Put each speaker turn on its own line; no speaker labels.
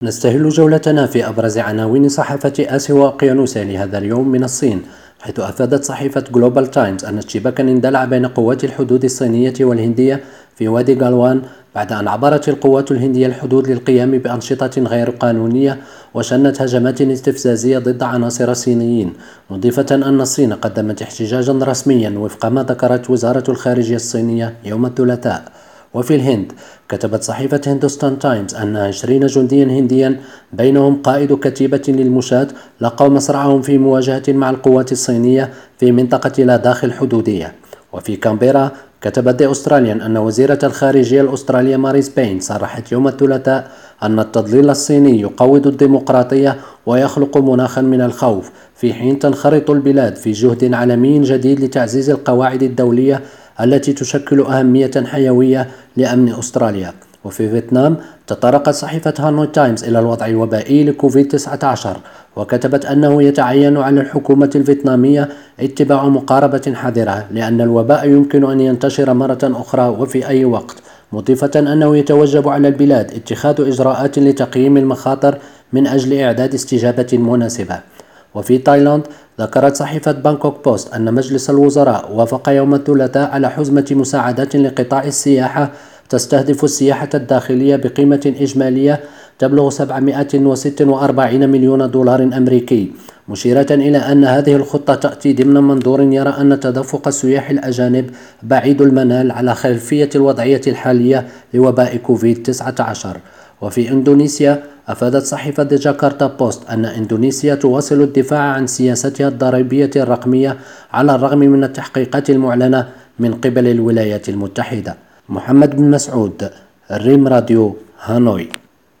نستهل جولتنا في أبرز عناوين صحافة آسيا وأقيانوسيا لهذا اليوم من الصين، حيث أفادت صحيفة جلوبال تايمز أن اشتباكا اندلع بين قوات الحدود الصينية والهندية في وادي غالوان بعد أن عبرت القوات الهندية الحدود للقيام بأنشطة غير قانونية وشنت هجمات استفزازية ضد عناصر صينيين، مضيفة أن الصين قدمت احتجاجا رسميا وفق ما ذكرت وزارة الخارجية الصينية يوم الثلاثاء. وفي الهند كتبت صحيفة هندوستان تايمز أن 20 جنديا هنديا بينهم قائد كتيبة للمشاة لقوا مصرعهم في مواجهة مع القوات الصينية في منطقة لا داخل حدودية. وفي كامبيرا كتبت دي أستراليان أن وزيرة الخارجية الأسترالية ماريس بين صرحت يوم الثلاثاء أن التضليل الصيني يقوض الديمقراطية ويخلق مناخا من الخوف، في حين تنخرط البلاد في جهد عالمي جديد لتعزيز القواعد الدولية التي تشكل أهمية حيوية لأمن أستراليا. وفي فيتنام تطرقت صحيفة هانوي تايمز إلى الوضع الوبائي لكوفيد-19، وكتبت أنه يتعين على الحكومة الفيتنامية اتباع مقاربة حذرة لأن الوباء يمكن أن ينتشر مرة أخرى وفي أي وقت، مضيفة أنه يتوجب على البلاد اتخاذ إجراءات لتقييم المخاطر من أجل إعداد استجابة مناسبة. وفي تايلاند ذكرت صحيفة بانكوك بوست أن مجلس الوزراء وافق يوم الثلاثاء على حزمة مساعدات لقطاع السياحة تستهدف السياحة الداخلية بقيمة إجمالية تبلغ 746 مليون دولار أمريكي، مشيرة إلى أن هذه الخطة تأتي ضمن منظور يرى أن تدفق السياح الأجانب بعيد المنال على خلفية الوضعية الحالية لوباء كوفيد-19. وفي إندونيسيا أفادت صحيفة جاكرتا بوست أن إندونيسيا تواصل الدفاع عن سياستها الضريبية الرقمية على الرغم من التحقيقات المعلنة من قبل الولايات المتحدة. محمد بن مسعود، الريم راديو، هانوي.